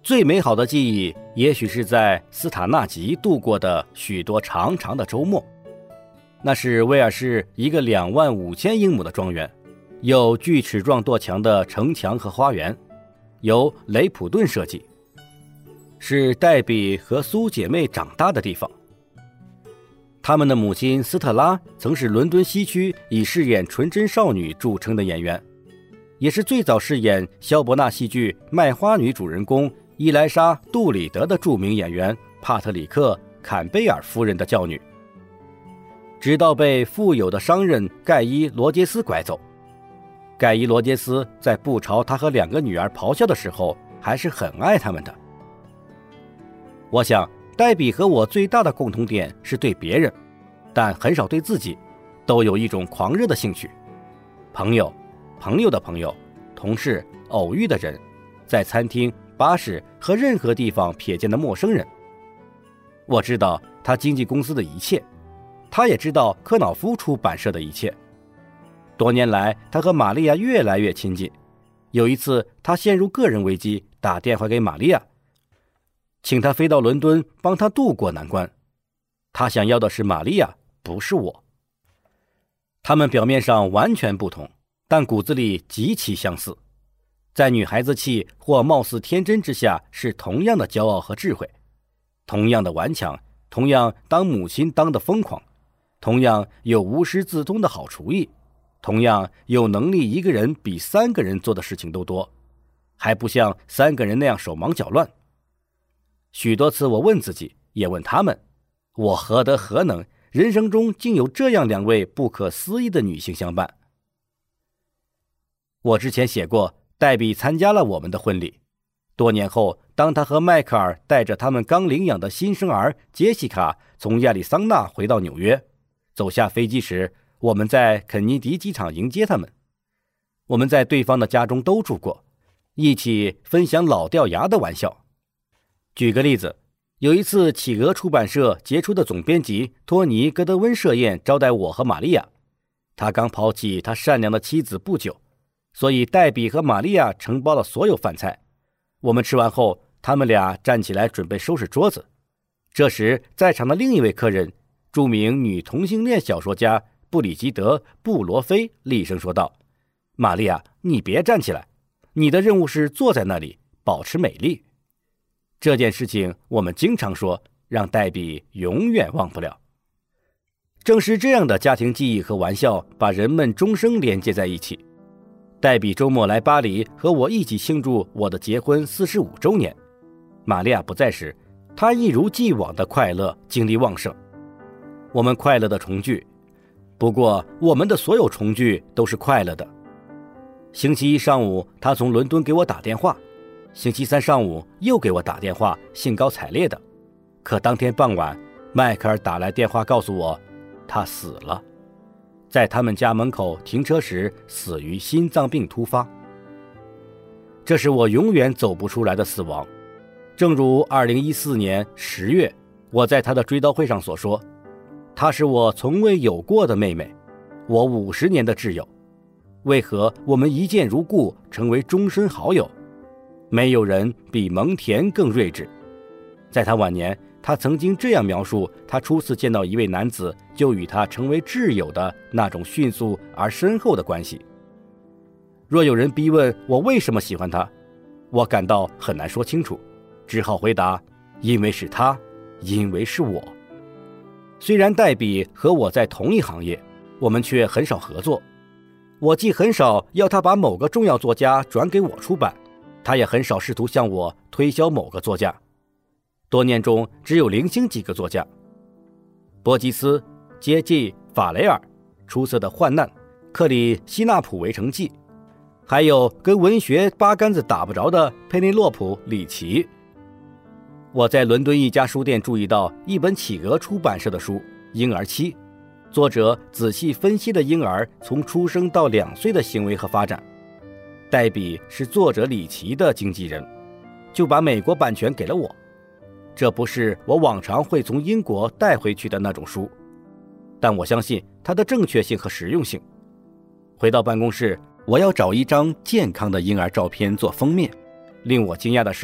最美好的记忆也许是在斯塔纳吉度过的许多长长的周末。那是威尔士一个25000英亩的庄园，有锯齿状垛墙的城墙和花园，由雷普顿设计，是黛比和苏姐妹长大的地方。他们的母亲斯特拉曾是伦敦西区以饰演纯真少女著称的演员，也是最早饰演萧伯纳戏剧《卖花女》主人公伊莱莎·杜里德的著名演员帕特里克·坎贝尔夫人的教女。直到被富有的商人盖伊·罗杰斯拐走，盖伊·罗杰斯在不朝他和2个女儿咆哮的时候，还是很爱他们的。我想，黛比和我最大的共同点是对别人，但很少对自己，都有一种狂热的兴趣。朋友、朋友的朋友、同事、偶遇的人，在餐厅、巴士和任何地方瞥见的陌生人。我知道他经纪公司的一切，他也知道科瑙夫出版社的一切。多年来，他和玛利亚越来越亲近。有一次，他陷入个人危机，打电话给玛利亚，请他飞到伦敦帮他渡过难关。他想要的是玛利亚，不是我。他们表面上完全不同，但骨子里极其相似。在女孩子气或貌似天真之下，是同样的骄傲和智慧，同样的顽强，同样当母亲当得疯狂，同样有无师自通的好厨艺，同样有能力一个人比3个人做的事情都多，还不像3个人那样手忙脚乱。许多次我问自己，也问他们，我何德何能，人生中竟有这样2位不可思议的女性相伴。我之前写过，黛比参加了我们的婚礼。多年后，当她和迈克尔带着他们刚领养的新生儿杰西卡从亚利桑那回到纽约，走下飞机时，我们在肯尼迪机场迎接他们。我们在对方的家中都住过，一起分享老掉牙的玩笑。举个例子，有一次企鹅出版社杰出的总编辑托尼·戈德温设宴招待我和玛利亚，他刚抛弃他善良的妻子不久，所以黛比和玛利亚承包了所有饭菜。我们吃完后，他们俩站起来准备收拾桌子。这时，在场的另一位客人，著名女同性恋小说家布里吉德·布罗菲厉声说道：“玛利亚，你别站起来，你的任务是坐在那里，保持美丽。”这件事情我们经常说，让黛比永远忘不了。正是这样的家庭记忆和玩笑，把人们终生连接在一起。黛比周末来巴黎和我一起庆祝我的结婚45周年。玛利亚不在时，她一如既往的快乐，精力旺盛。我们快乐的重聚，不过我们的所有重聚都是快乐的。星期一上午，她从伦敦给我打电话，星期三上午又给我打电话，兴高采烈的。可当天傍晚，迈克尔打来电话告诉我，他死了，在他们家门口停车时死于心脏病突发。这是我永远走不出来的死亡。正如2014年10月我在他的追悼会上所说，她是我从未有过的妹妹，我50年的挚友。为何我们一见如故，成为终身好友？没有人比蒙恬更睿智。在他晚年，他曾经这样描述他初次见到一位男子就与他成为挚友的那种迅速而深厚的关系。若有人逼问我为什么喜欢他，我感到很难说清楚，只好回答，因为是他，因为是我。虽然黛比和我在同一行业，我们却很少合作。我既很少要他把某个重要作家转给我出版，他也很少试图向我推销某个作家。多年中只有零星几个作家：伯吉斯、杰季、法雷尔、出色的患难、克里希纳普围城记，还有跟文学八竿子打不着的佩内洛普·里奇。我在伦敦一家书店注意到一本企鹅出版社的书《婴儿期》，作者仔细分析了婴儿从出生到2岁的行为和发展。黛比是作者里奇的经纪人，就把美国版权给了我。这不是我往常会从英国带回去的那种书，但我相信它的正确性和实用性。回到办公室，我要找一张健康的婴儿照片做封面。令我惊讶的是，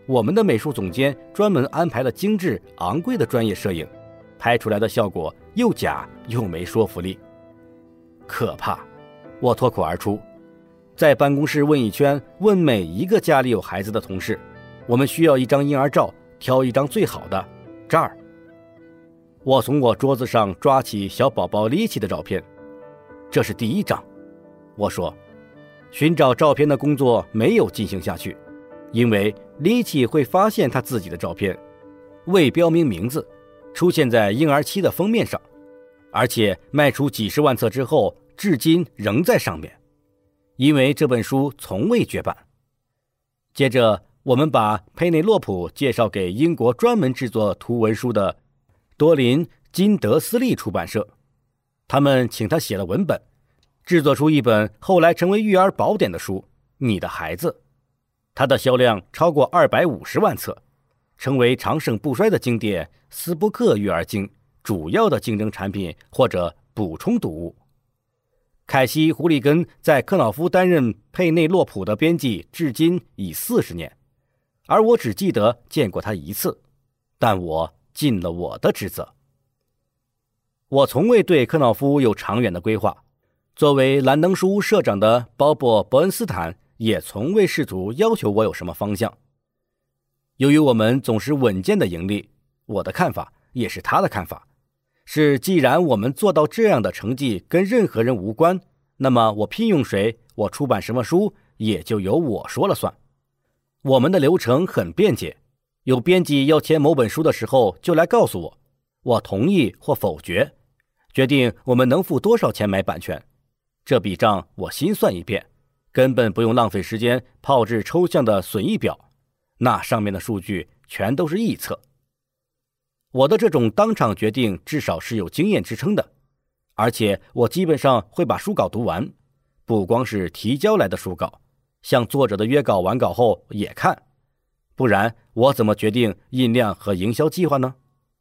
我们的美术总监专门安排了精致昂贵的专业摄影，拍出来的效果又假又没说服力。可怕，我脱口而出，在办公室问一圈，问每一个家里有孩子的同事，我们需要一张婴儿照，挑一张最好的，这儿。我从我桌子上抓起小宝宝利奇的照片，这是第一张。我说，寻找照片的工作没有进行下去，因为利奇会发现他自己的照片，未标明名字，出现在婴儿期的封面上，而且卖出几十万册之后，至今仍在上面，因为这本书从未绝版。接着，我们把佩内洛普介绍给英国专门制作图文书的多林金德斯利出版社，他们请他写了文本，制作出一本后来成为育儿宝典的书《你的孩子》，它的销量超过250万册，成为长盛不衰的经典斯波克育儿经主要的竞争产品或者补充读物。凯西·胡利根在克瑙夫担任佩内洛普的编辑至今已40年，而我只记得见过他一次，但我尽了我的职责。我从未对克瑙夫有长远的规划，作为兰登书屋社长的鲍勃·伯恩斯坦也从未试图要求我有什么方向。由于我们总是稳健的盈利，我的看法也是他的看法，是既然我们做到这样的成绩跟任何人无关，那么我聘用谁，我出版什么书，也就由我说了算。我们的流程很便捷，有编辑要签某本书的时候，就来告诉我，我同意或否决，决定我们能付多少钱买版权。这笔账我心算一遍，根本不用浪费时间炮制抽象的损益表，那上面的数据全都是臆测。我的这种当场决定至少是有经验支撑的，而且我基本上会把书稿读完，不光是提交来的书稿，向作者的约稿完稿后也看，不然我怎么决定印量和营销计划呢？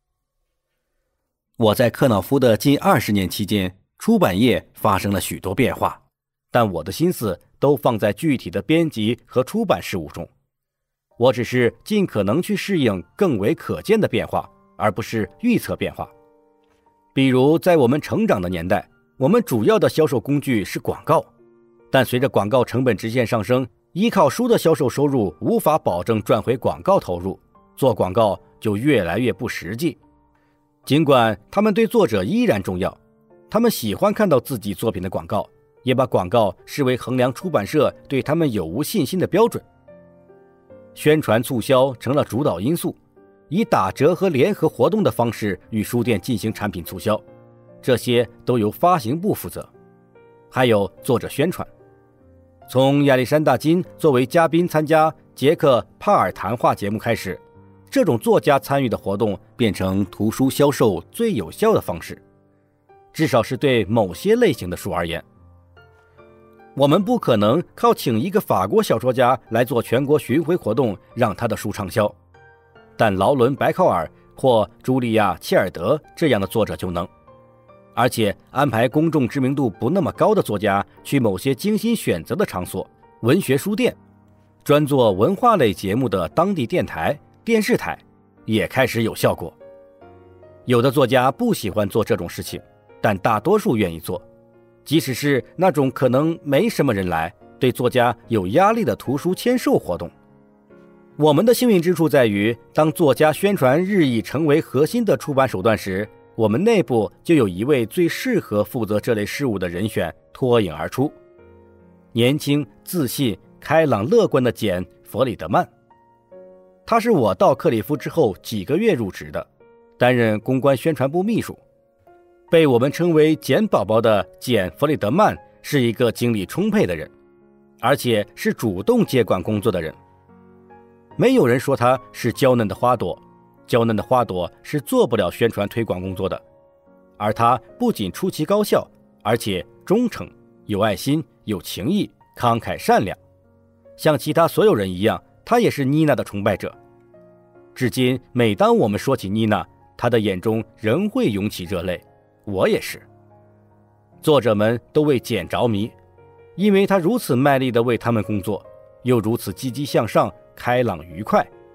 我在克瑙夫的近20年期间，出版业发生了许多变化，但我的心思都放在具体的编辑和出版事务中。我只是尽可能去适应更为可见的变化，而不是预测变化。比如在我们成长的年代，我们主要的销售工具是广告，但随着广告成本直线上升，依靠书的销售收入无法保证赚回广告投入，做广告就越来越不实际。尽管他们对作者依然重要，他们喜欢看到自己作品的广告，也把广告视为衡量出版社对他们有无信心的标准。宣传促销成了主导因素，以打折和联合活动的方式与书店进行产品促销，这些都由发行部负责。还有作者宣传，从亚历山大金作为嘉宾参加杰克帕尔谈话节目开始，这种作家参与的活动变成图书销售最有效的方式，至少是对某些类型的书而言。我们不可能靠请一个法国小说家来做全国巡回活动让他的书畅销，但劳伦·白考尔或茱莉亚·切尔德这样的作者就能。而且安排公众知名度不那么高的作家去某些精心选择的场所，文学书店，专做文化类节目的当地电台、电视台也开始有效果。有的作家不喜欢做这种事情，但大多数愿意做，即使是那种可能没什么人来，对作家有压力的图书签售活动。我们的幸运之处在于，当作家宣传日益成为核心的出版手段时，我们内部就有一位最适合负责这类事务的人选脱颖而出，年轻、自信、开朗、乐观的简·弗里德曼。他是我到克里夫之后几个月入职的，担任公关宣传部秘书。被我们称为简宝宝的简·弗里德曼是一个精力充沛的人，而且是主动接管工作的人。没有人说他是娇嫩的花朵，娇嫩的花朵是做不了宣传推广工作的。而他不仅出奇高效，而且忠诚、有爱心、有情义、慷慨善良。像其他所有人一样，他也是妮娜的崇拜者。至今每当我们说起妮娜，他的眼中仍会涌起热泪，我也是。作者们都为简着迷，因为他如此卖力地为他们工作，又如此积极向上、开朗愉快，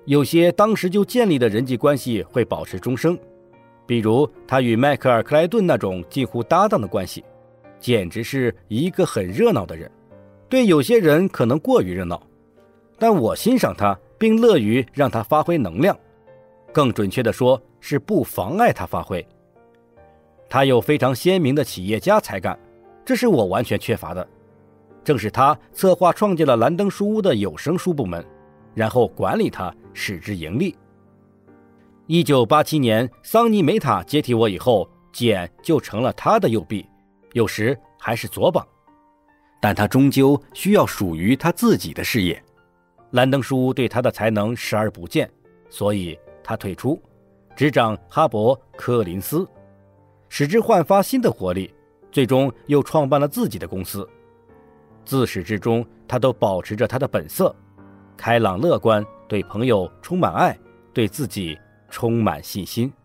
有些当时就建立的人际关系会保持终生，比如他与迈克尔·克莱顿那种近乎搭档的关系，简直是一个很热闹的人。对有些人可能过于热闹，但我欣赏他，并乐于让他发挥能量，更准确地说是不妨碍他发挥。他有非常鲜明的企业家才干，这是我完全缺乏的。正是他策划创建了兰登书屋的有声书部门，然后管理它，使之盈利。1987年桑尼梅塔接替我以后，简就成了他的右臂，有时还是左膀，但他终究需要属于他自己的事业。兰登书屋对他的才能视而不见，所以他退出，执掌哈勃·柯林斯，使之焕发新的活力，最终又创办了自己的公司。自始至终，他都保持着他的本色，开朗乐观，对朋友充满爱，对自己充满信心。